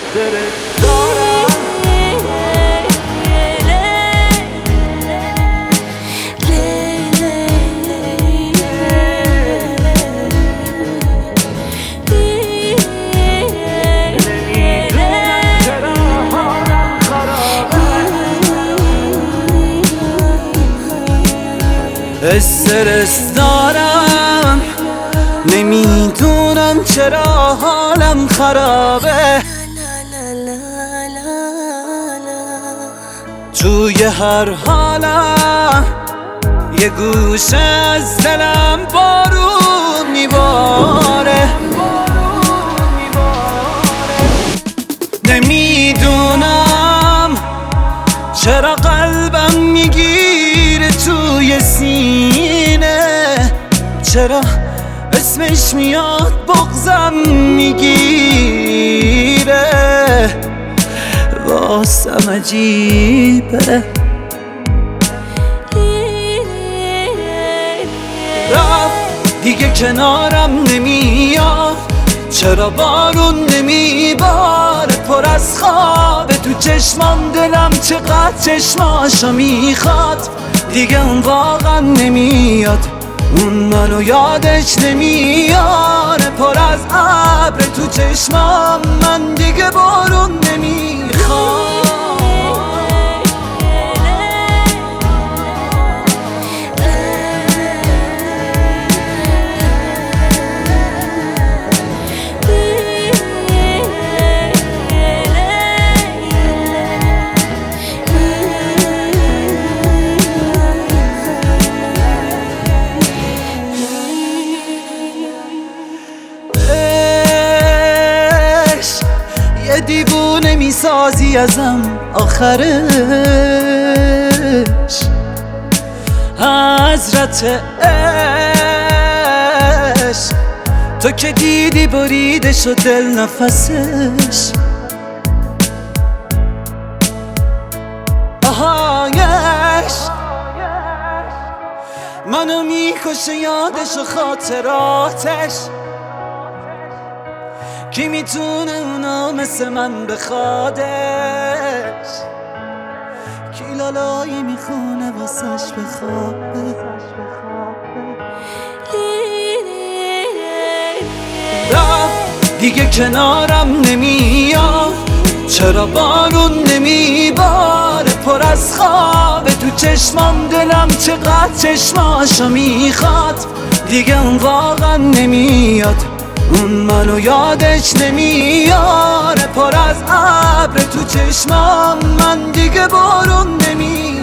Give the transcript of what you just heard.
استرس دارم نمیدونم چرا حالم خرابه، توی هر حالم یه گوشه از دلم بارون میباره. نمیدونم چرا قلبم میگیره توی سینه، چرا اسمش میاد بغضم میگیره، واسم عجیبه. رفت دیگه کنارم نمیاد، چرا بارون نمیباره، پر از خوابه تو چشمام، دلم چقدر چشماشو میخواد، دیگه اون واقعا نمیاد، اون منو یادش نمیاره، پر از ابر تو چشمام، من دیگه بارون نمیخوام. یه دیوونه میسازی ازم آخرش، حضرت عشق تو که دیدی بریده شد دل نفسش، آهایش منو میکشه یادش و خاطراتش، کی میتونه اونا مثل من بخوادش، کی لالایی میخونه واسش بخوابه. رفت دیگه کنارم نمیاد، چرا بارون نمیباره، پر از خوابه تو چشمام، دلم چقدر چشماشو میخواد، دیگه اون واقعا نمیاد، اون منو یادش نمیاره، پر از ابر تو چشمام، من دیگه بارون نمیاد.